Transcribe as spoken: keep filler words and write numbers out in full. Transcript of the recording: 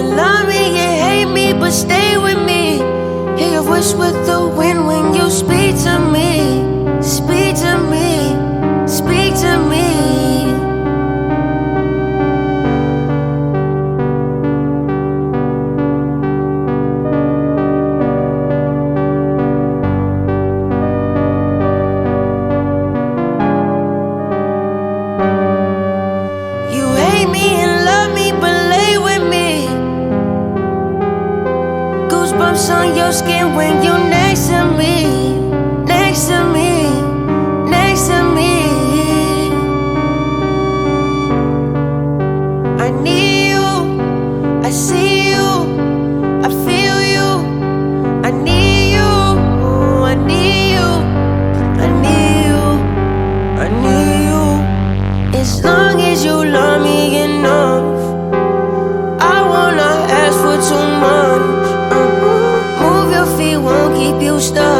you love me, you hate me, but stay with me. Hear your voice with the wind when you speak to me. Speak to me, speak to me. You hate me and love me, but lay with me. Goosebumps on your skin when you're next to me. Next to me, next to me. I need you, I see you, I feel you. I need you, I need you, I need you, I need you. As long as you love me enough, I wanna ask for too much. uh, Move your feet, won't keep you stuck.